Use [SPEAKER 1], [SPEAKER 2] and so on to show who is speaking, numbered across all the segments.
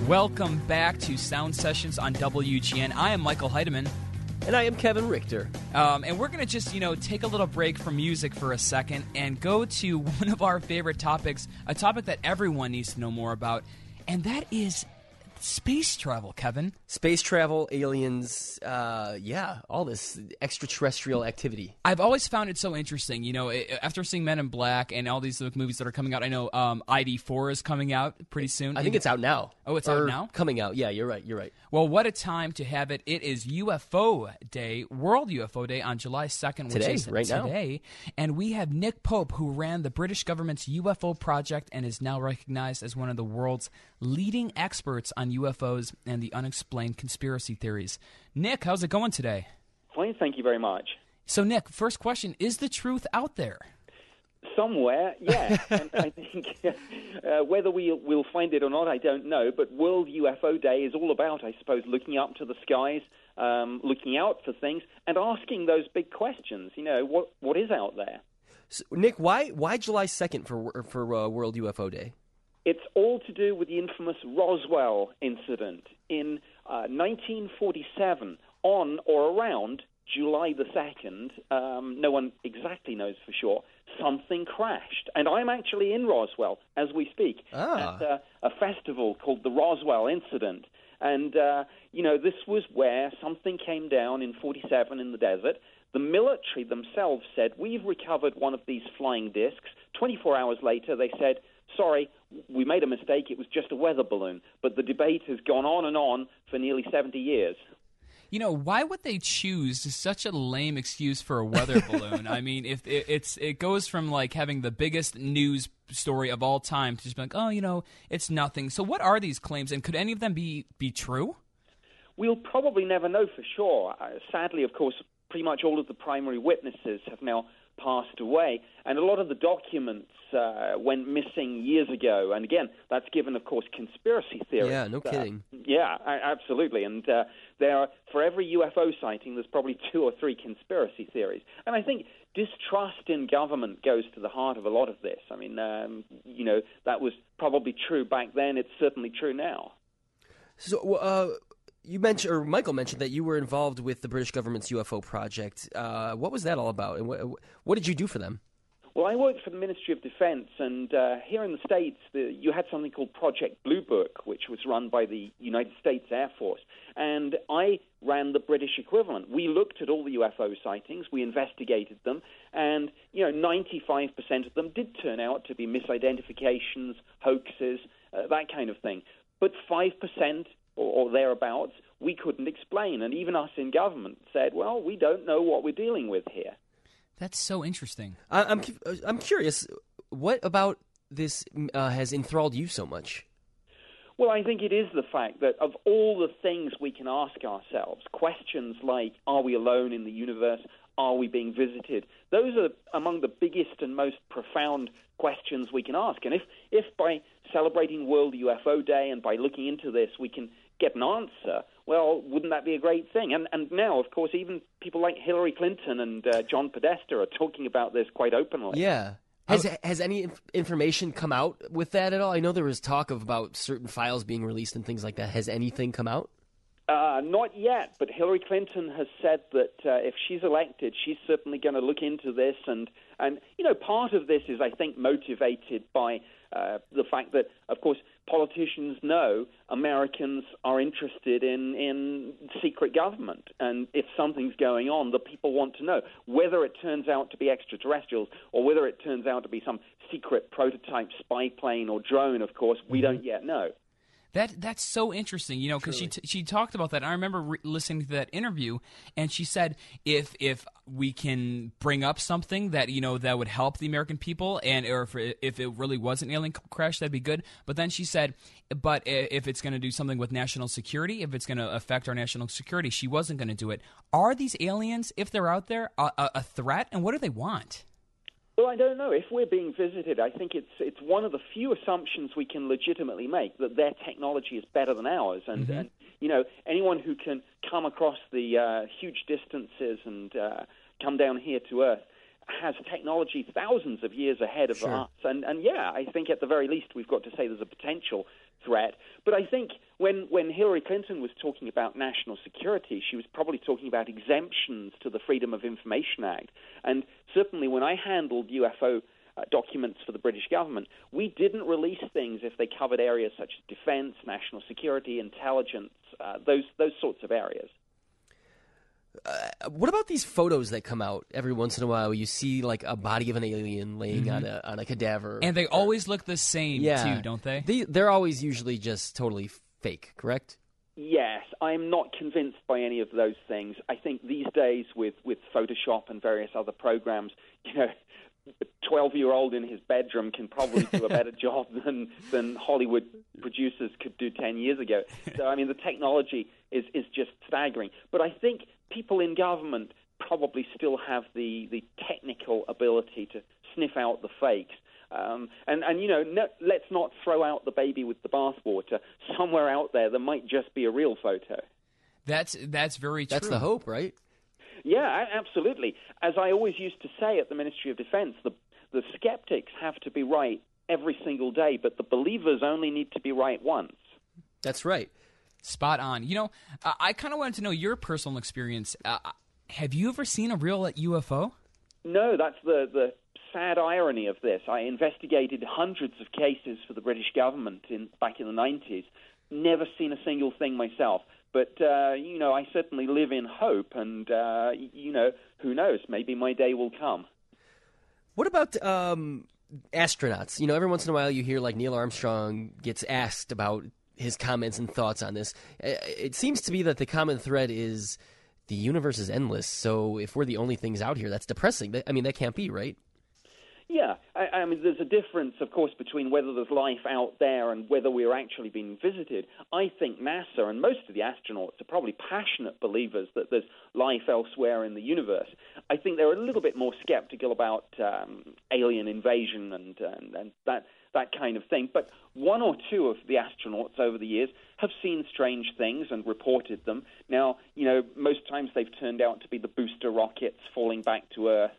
[SPEAKER 1] Welcome back to Sound Sessions on WGN. I am Michael Heidemann.
[SPEAKER 2] And I am Kevin Richter.
[SPEAKER 1] And we're going to just, take a little break from music for a second and go to one of our favorite topics, a topic that everyone needs to know more about, and that is space travel, Kevin.
[SPEAKER 2] Space travel, aliens, all this extraterrestrial activity.
[SPEAKER 1] I've always found it so interesting. After seeing Men in Black and all these movies that are coming out, I know ID4 is coming out pretty soon.
[SPEAKER 2] I think it's out now.
[SPEAKER 1] Oh, it's out now?
[SPEAKER 2] Coming out, yeah, you're right.
[SPEAKER 1] Well, what a time to have it. It is UFO Day, World UFO Day on July 2nd, which is today. And we have Nick Pope, who ran the British government's UFO project and is now recognized as one of the world's leading experts on UFOs and the unexplained conspiracy theories. Nick, how's it going today?
[SPEAKER 3] Fine, thank you very much.
[SPEAKER 1] So, Nick, first question, is the truth out there?
[SPEAKER 3] Somewhere, yeah. And I think whether we'll find it or not, I don't know. But World UFO Day is all about, I suppose, looking up to the skies, looking out for things, and asking those big questions. What is out there?
[SPEAKER 2] So, Nick, why July 2nd for World UFO Day?
[SPEAKER 3] It's all to do with the infamous Roswell incident in 1947, on or around July the 2nd. No one exactly knows for sure. Something crashed. And I'm actually in Roswell as we speak at a festival called the Roswell Incident. And, this was where something came down in 47 in the desert. The military themselves said, we've recovered one of these flying discs. 24 hours later, they said, sorry, we made a mistake. It was just a weather balloon. But the debate has gone on and on for nearly 70 years.
[SPEAKER 1] Why would they choose such a lame excuse for a weather balloon? I mean, if it goes from like having the biggest news story of all time to just be like, it's nothing. So what are these claims, and could any of them be true?
[SPEAKER 3] We'll probably never know for sure. Sadly, of course, pretty much all of the primary witnesses have now passed away, and a lot of the documents went missing years ago. And again, that's given, of course, conspiracy theories.
[SPEAKER 2] Yeah, no kidding.
[SPEAKER 3] Yeah, absolutely. And for every UFO sighting, there's probably 2 or 3 conspiracy theories. And I think distrust in government goes to the heart of a lot of this. I mean, that was probably true back then. It's certainly true now.
[SPEAKER 2] So, you mentioned, or Michael mentioned, that you were involved with the British government's UFO project. What was that all about, and what did you do for them?
[SPEAKER 3] Well, I worked for the Ministry of Defense, and here in the States, you had something called Project Blue Book, which was run by the United States Air Force, and I ran the British equivalent. We looked at all the UFO sightings, we investigated them, and 95% of them did turn out to be misidentifications, hoaxes, that kind of thing. But 5% or thereabouts, we couldn't explain. And even us in government said, well, we don't know what we're dealing with here.
[SPEAKER 1] That's so interesting.
[SPEAKER 2] I'm curious, what about this has enthralled you so much?
[SPEAKER 3] Well, I think it is the fact that of all the things we can ask ourselves, questions like, are we alone in the universe? Are we being visited? Those are among the biggest and most profound questions we can ask. And if by celebrating World UFO Day and by looking into this we can get an answer, well, wouldn't that be a great thing? And now, of course, even people like Hillary Clinton and John Podesta are talking about this quite openly.
[SPEAKER 2] Yeah. Has any information come out with that at all? I know there was talk about certain files being released and things like that. Has anything come out?
[SPEAKER 3] Not yet, but Hillary Clinton has said that if she's elected, she's certainly going to look into this. And part of this is, I think, motivated by the fact that, of course, politicians know Americans are interested in secret government. And if something's going on, the people want to know. Whether it turns out to be extraterrestrials or whether it turns out to be some secret prototype spy plane or drone, of course, we don't yet know.
[SPEAKER 1] That's so interesting, because she talked about that. I remember listening to that interview, and she said if we can bring up something that that would help the American people, or if it really was an alien crash, that'd be good. But then she said, but if it's going to do something with national security, if it's going to affect our national security, she wasn't going to do it. Are these aliens, if they're out there, a threat, and what do they want?
[SPEAKER 3] Well, I don't know. If we're being visited, I think it's one of the few assumptions we can legitimately make that their technology is better than ours. And anyone who can come across the huge distances and come down here to Earth has technology thousands of years ahead of us. And I think at the very least we've got to say there's a potential threat. But I think when Hillary Clinton was talking about national security, she was probably talking about exemptions to the Freedom of Information Act. And certainly when I handled UFO documents for the British government, we didn't release things if they covered areas such as defense, national security, intelligence, those sorts of areas.
[SPEAKER 2] What about these photos that come out every once in a while? You see like a body of an alien laying on a cadaver,
[SPEAKER 1] and they always look the same too, don't they?
[SPEAKER 2] They're always usually just totally fake, correct?
[SPEAKER 3] Yes, I'm not convinced by any of those things. I think these days with Photoshop and various other programs, a 12-year-old in his bedroom can probably do a better job than Hollywood producers could do 10 years ago. So, I mean, the technology is just staggering. But I think people in government probably still have the technical ability to sniff out the fakes. Let's not throw out the baby with the bathwater. Somewhere out there might just be a real photo.
[SPEAKER 1] That's very true.
[SPEAKER 2] That's the hope, right?
[SPEAKER 3] Yeah, absolutely. As I always used to say at the Ministry of Defense, the skeptics have to be right every single day, but the believers only need to be right once.
[SPEAKER 2] That's right.
[SPEAKER 1] Spot on. I kind of wanted to know your personal experience. Have you ever seen a real UFO?
[SPEAKER 3] No, that's the sad irony of this. I investigated hundreds of cases for the British government back in the 90s. Never seen a single thing myself. But, I certainly live in hope, and, who knows? Maybe my day will come.
[SPEAKER 2] What about astronauts? Every once in a while you hear like Neil Armstrong gets asked about his comments and thoughts on this. It seems to be that the common thread is the universe is endless, so if we're the only things out here, that's depressing. I mean, that can't be, right?
[SPEAKER 3] Yeah, I mean, there's a difference, of course, between whether there's life out there and whether we're actually being visited. I think NASA and most of the astronauts are probably passionate believers that there's life elsewhere in the universe. I think they're a little bit more skeptical about alien invasion and that kind of thing. But one or two of the astronauts over the years have seen strange things and reported them. Now, most times they've turned out to be the booster rockets falling back to Earth,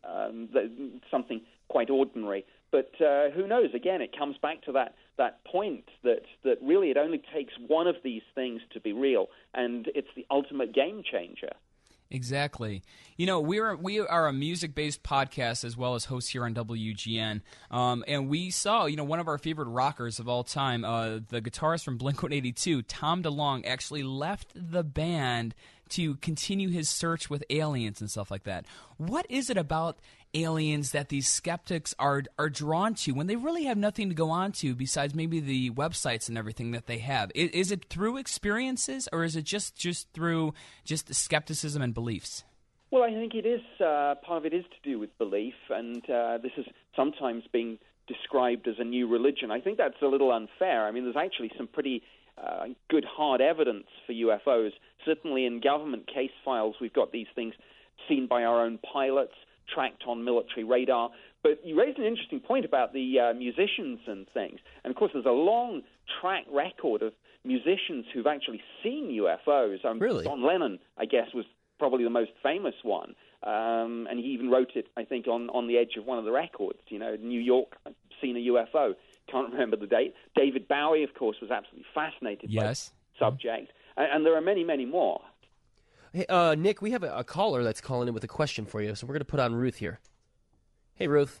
[SPEAKER 3] something quite ordinary. But who knows? Again, it comes back to that point that really it only takes one of these things to be real, and it's the ultimate game changer.
[SPEAKER 1] Exactly. We are a music-based podcast as well as hosts here on WGN. And we saw, one of our favorite rockers of all time, the guitarist from Blink-182, Tom DeLonge, actually left the band to continue his search with aliens and stuff like that. What is it about aliens that these skeptics are drawn to when they really have nothing to go on to besides maybe the websites and everything that they have? Is it through experiences, or is it just through just skepticism and beliefs?
[SPEAKER 3] Well, I think it is part of it is to do with belief, and this is sometimes being described as a new religion. I think that's a little unfair. I mean, there's actually some pretty good hard evidence for UFOs. Certainly in government case files, we've got these things seen by our own pilots, tracked on military radar. But you raised an interesting point about the musicians and things. And, of course, there's a long track record of musicians who've actually seen UFOs.
[SPEAKER 2] Really?
[SPEAKER 3] John Lennon, I guess, was probably the most famous one. And he even wrote it, I think, on the edge of one of the records. New York, I've seen a UFO. Can't remember the date. David Bowie, of course, was absolutely fascinated by the subject. And there are many, many more.
[SPEAKER 2] Hey, Nick, we have a caller that's calling in with a question for you, so we're going to put on Ruth here. Hey, Ruth.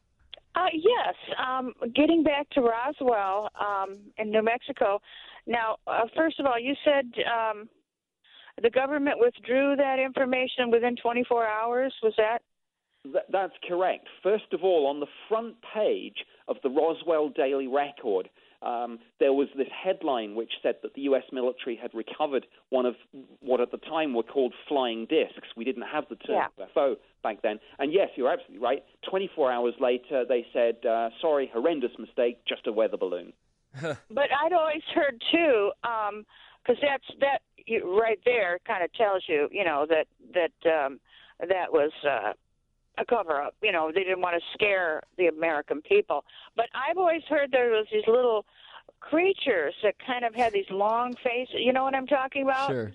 [SPEAKER 4] Yes. Getting back to Roswell in New Mexico. Now, first of all, you said the government withdrew that information within 24 hours. Was that?
[SPEAKER 3] That's correct. First of all, on the front page of the Roswell Daily Record, there was this headline which said that the U.S. military had recovered one of what at the time were called flying discs. We didn't have the term UFO back then. And yes, you're absolutely right. 24 hours later, they said, sorry, horrendous mistake, just a weather balloon.
[SPEAKER 4] But I'd always heard, too, because that right there kind of tells you, that was a cover-up. They didn't want to scare the American people. But I've always heard there was these little creatures that kind of had these long faces. You know what I'm talking about?
[SPEAKER 2] Sure.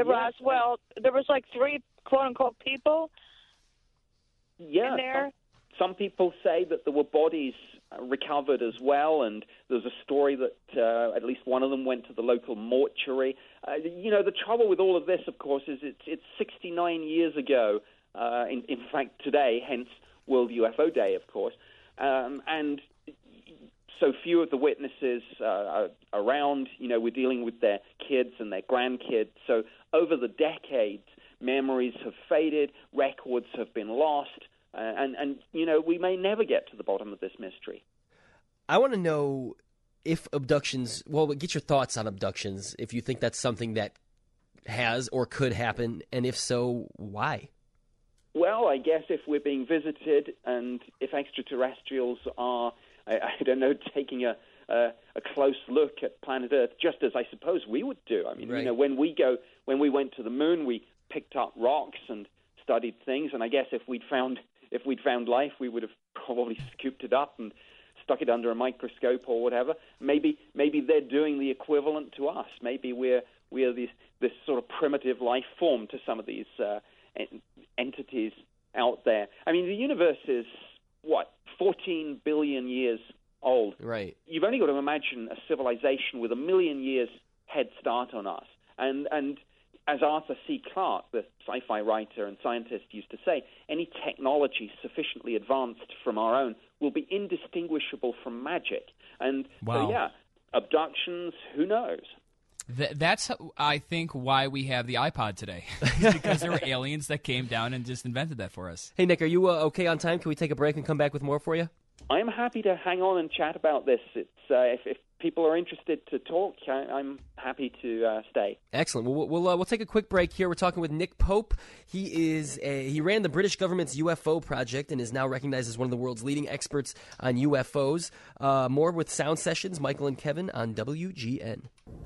[SPEAKER 4] Roswell, there was like 3 quote-unquote people in there.
[SPEAKER 3] Some people say that there were bodies recovered as well, and there's a story that at least one of them went to the local mortuary. The trouble with all of this, of course, is it's 69 years ago, in fact today, hence World UFO Day, of course, and so few of the witnesses are around. We're dealing with their kids and their grandkids, so over the decades, memories have faded, records have been lost, and we may never get to the bottom of this mystery.
[SPEAKER 2] I want to know if abductions, get your thoughts on abductions, if you think that's something that has or could happen, and if so, why?
[SPEAKER 3] Well, I guess if we're being visited and if extraterrestrials are, I don't know, taking a close look at planet Earth, just as I suppose we would do. I mean,
[SPEAKER 2] right.
[SPEAKER 3] when we went to the moon, we picked up rocks and studied things, and I guess if we'd found life, we would have probably scooped it up and stuck it under a microscope or whatever. Maybe they're doing the equivalent to us. Maybe we're this sort of primitive life form to some of these entities out there. I mean, the universe is 14 billion years old.
[SPEAKER 2] Right.
[SPEAKER 3] You've only got to imagine a civilization with 1 million years head start on us. And as Arthur C. Clarke, the sci-fi writer and scientist, used to say, any technology sufficiently advanced from our own will be indistinguishable from magic. And
[SPEAKER 1] wow.
[SPEAKER 3] So, abductions, who knows?
[SPEAKER 1] That's, I think, why we have the iPod today. Because there were aliens that came down and just invented that for us.
[SPEAKER 2] Hey, Nick, are you okay on time? Can we take a break and come back with more for you?
[SPEAKER 3] I'm happy to hang on and chat about this. It's if people are interested to talk, I'm happy to stay.
[SPEAKER 2] Excellent. We'll take a quick break here. We're talking with Nick Pope. He ran the British government's UFO project and is now recognized as one of the world's leading experts on UFOs. More with Sound Sessions, Michael and Kevin on WGN.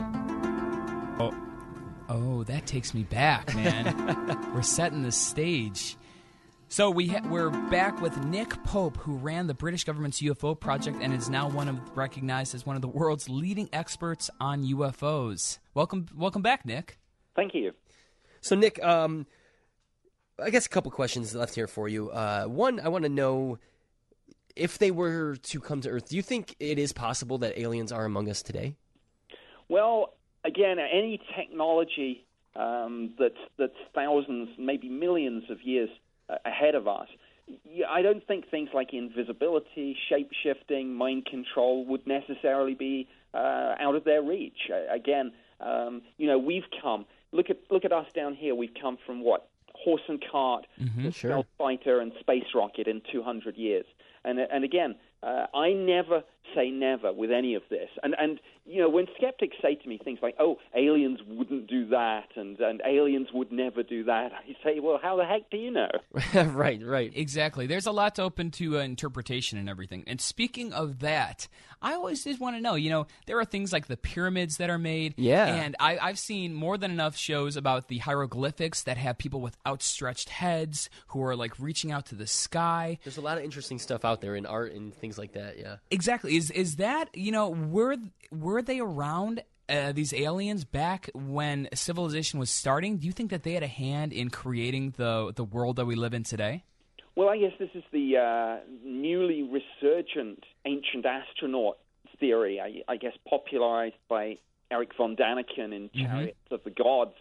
[SPEAKER 1] Oh, that takes me back, man. We're setting the stage. So we're back with Nick Pope, who ran the British government's UFO project and is now recognized as one of the world's leading experts on UFOs. Welcome back, Nick.
[SPEAKER 3] Thank you.
[SPEAKER 2] So, Nick, I guess a couple questions left here for you. One, I want to know, if they were to come to Earth, do you think it is possible that aliens are among us today?
[SPEAKER 3] Well, again, any technology that's thousands, maybe millions of years ahead of us, I don't think things like invisibility, shape-shifting, mind control would necessarily be out of their reach. Again, we've come. Look at us down here. We've come from horse and cart, stealth fighter, and space rocket in 200 years. And again, I never say never with any of this. And when skeptics say to me things like, "Oh, aliens wouldn't do that," and aliens would never do that, I say, "Well, how the heck do you know?"
[SPEAKER 2] Right.
[SPEAKER 1] Exactly. There's a lot open to interpretation and everything. And speaking of that, I always just want to know, there are things like the pyramids that are made.
[SPEAKER 2] Yeah.
[SPEAKER 1] And I've seen more than enough shows about the hieroglyphics that have people with outstretched heads who are like reaching out to the sky.
[SPEAKER 2] There's a lot of interesting stuff out there in art and things like that, yeah.
[SPEAKER 1] Exactly. Is that, were they around, these aliens, back when civilization was starting? Do you think that they had a hand in creating the world that we live in today?
[SPEAKER 3] Well, I guess this is the newly resurgent ancient astronaut theory, I guess popularized by Eric von Daniken in Chariots of the Gods,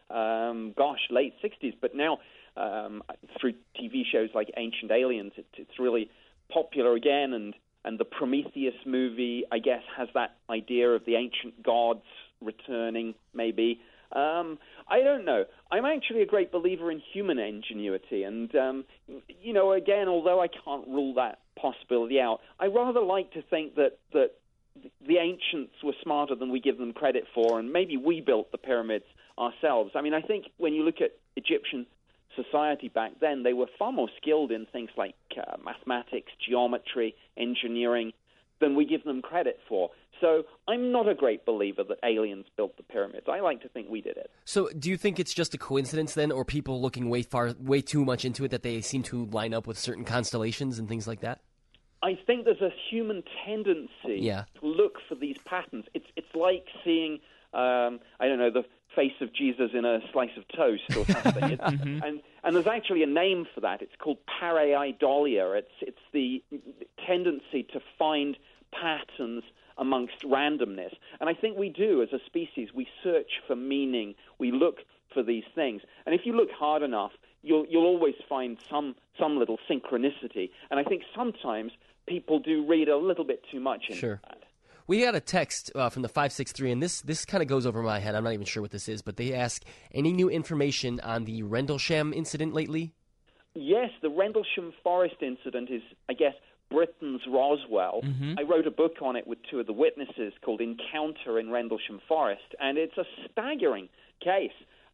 [SPEAKER 3] late 60s. But now, through TV shows like Ancient Aliens, it's really popular again, and the Prometheus movie, I guess, has that idea of the ancient gods returning, maybe. I don't know. I'm actually a great believer in human ingenuity, and, again, although I can't rule that possibility out, I rather like to think that the ancients were smarter than we give them credit for, and maybe we built the pyramids ourselves. I mean, I think when you look at Egyptian society back then, they were far more skilled in things like mathematics, geometry, engineering than we give them credit for. So I'm not a great believer that aliens built the pyramids. I like to think we did it.
[SPEAKER 2] So do you think it's just a coincidence then, or people looking way too much into it, that they seem to line up with certain constellations and things like that?
[SPEAKER 3] I think there's a human tendency to look for these patterns. It's like seeing, the face of Jesus in a slice of toast or something. And there's actually a name for that. It's called pareidolia. It's the tendency to find patterns amongst randomness. And I think we do as a species. We search for meaning. We look for these things. And if you look hard enough, you'll always find some little synchronicity. And I think sometimes people do read a little bit too much into that.
[SPEAKER 2] We got a text from the 563, and this kind of goes over my head. I'm not even sure what this is, but they ask, any new information on the Rendlesham incident lately?
[SPEAKER 3] Yes, the Rendlesham Forest incident is, I guess, Britain's Roswell. I wrote a book on it with two of the witnesses called Encounter in Rendlesham Forest, and it's a staggering case.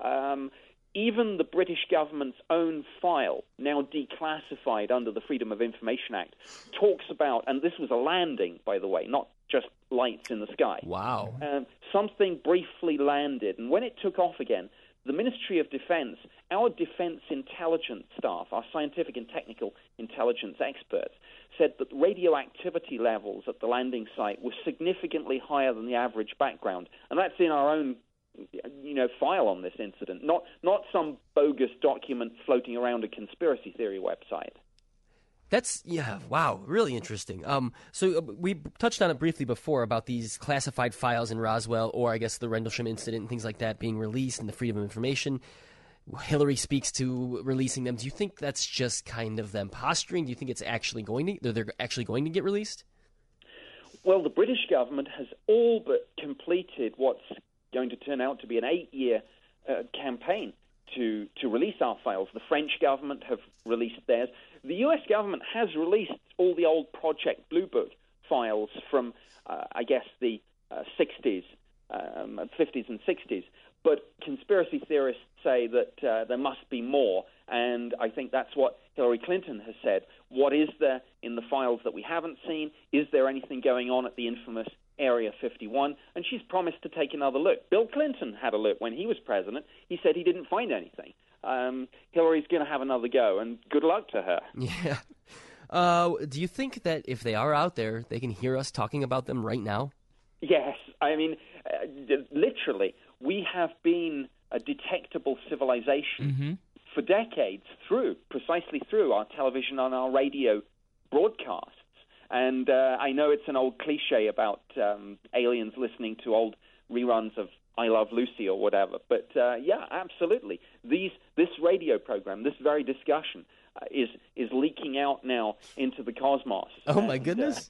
[SPEAKER 3] Even the British government's own file, now declassified under the Freedom of Information Act, talks about, and this was a landing, by the way, not just lights in the sky.
[SPEAKER 2] Wow.
[SPEAKER 3] Something briefly landed, and when it took off again, the Ministry of Defense, our defense intelligence staff, our scientific and technical intelligence experts, said that radioactivity levels at the landing site were significantly higher than the average background, and that's in our own file on this incident, not some bogus document floating around a conspiracy theory website.
[SPEAKER 2] Wow, really interesting. So we touched on it briefly before about these classified files in Roswell, or I guess the Rendlesham incident and things like that being released and the freedom of information. Hillary speaks to releasing them. Do you think that's just kind of them posturing? Do you think it's actually they're actually going to get released?
[SPEAKER 3] Well, the British government has all but completed what's going to turn out to be an 8-year campaign to release our files. The French government have released theirs. The U.S. government has released all the old Project Blue Book files from, I guess, the 60s, 50s and 60s. But conspiracy theorists say that there must be more, and I think that's what Hillary Clinton has said. What is there in the files that we haven't seen? Is there anything going on at the infamous Area 51? And she's promised to take another look. Bill Clinton had a look when he was president. He said he didn't find anything. Hillary's going to have another go, and good luck to her.
[SPEAKER 2] Yeah. Do you think that if they are out there, they can hear us talking about them right now?
[SPEAKER 3] Yes. I mean, literally, we have been a detectable civilization for decades precisely through our television and our radio broadcasts. And I know it's an old cliche about aliens listening to old reruns of I Love Lucy or whatever. But, yeah, absolutely. This radio program, this very discussion, is leaking out now into the cosmos.
[SPEAKER 2] Oh, my goodness.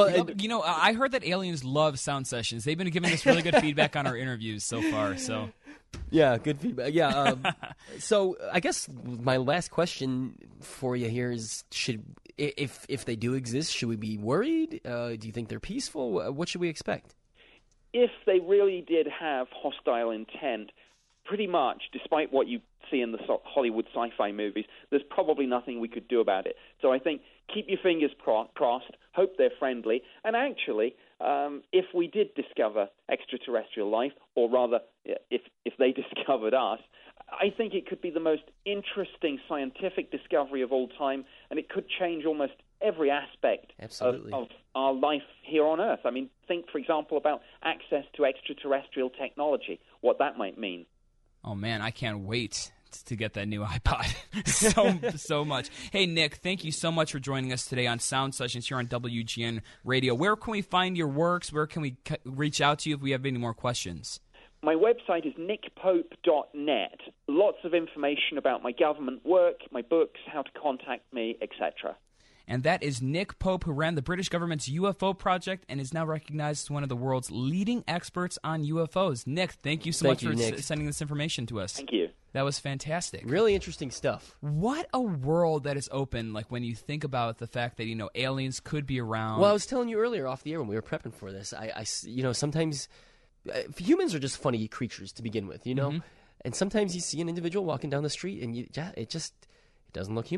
[SPEAKER 1] I heard that aliens love sound sessions. They've been giving us really good feedback on our interviews so far. So,
[SPEAKER 2] yeah, good feedback. Yeah. So I guess my last question for you here is, if they do exist, should we be worried? Do you think they're peaceful? What should we expect?
[SPEAKER 3] If they really did have hostile intent, pretty much, despite what you see in the Hollywood sci-fi movies, there's probably nothing we could do about it. So I think keep your fingers crossed, hope they're friendly, and actually, if we did discover extraterrestrial life, or rather, if they discovered us, I think it could be the most interesting scientific discovery of all time, and it could change almost every aspect of our life here on Earth. I mean, think, for example, about access to extraterrestrial technology, what that might mean.
[SPEAKER 1] Oh, man, I can't wait to get that new iPod so much. Hey, Nick, thank you so much for joining us today on Sound Sessions here on WGN Radio. Where can we find your works? Where can we reach out to you if we have any more questions?
[SPEAKER 3] My website is nickpope.net. Lots of information about my government work, my books, how to contact me, etc.
[SPEAKER 1] And that is Nick Pope, who ran the British government's UFO project and is now recognized as one of the world's leading experts on UFOs. Nick, thank you so much for sending this information to us.
[SPEAKER 3] Thank you.
[SPEAKER 1] That was fantastic.
[SPEAKER 2] Really interesting stuff.
[SPEAKER 1] What a world that is open, like when you think about the fact that, aliens could be around.
[SPEAKER 2] Well, I was telling you earlier off the air when we were prepping for this, I sometimes humans are just funny creatures to begin with, And sometimes you see an individual walking down the street and it doesn't look human.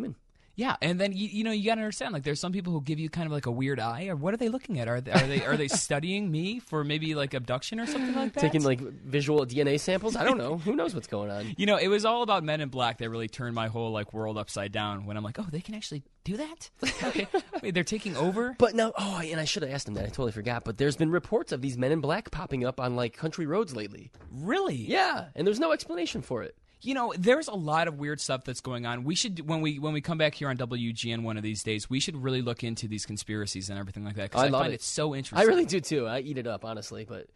[SPEAKER 1] Yeah, and then you got to understand, like, there's some people who give you kind of like a weird eye, or what are they looking at? Are they studying me for maybe like abduction or something like that?
[SPEAKER 2] Taking like visual DNA samples? I don't know. Who knows what's going on?
[SPEAKER 1] It was all about Men in Black that really turned my whole like world upside down. When I'm like, oh, they can actually do that? Okay, wait, they're taking over.
[SPEAKER 2] But now, and I should have asked him that. I totally forgot. But there's been reports of these Men in Black popping up on like country roads lately.
[SPEAKER 1] Really?
[SPEAKER 2] Yeah, and there's no explanation for it.
[SPEAKER 1] There's a lot of weird stuff that's going on. We should, when we come back here on WGN one of these days, we should really look into these conspiracies and everything like that, because I find it so interesting.
[SPEAKER 2] I really do too. I eat it up, honestly. But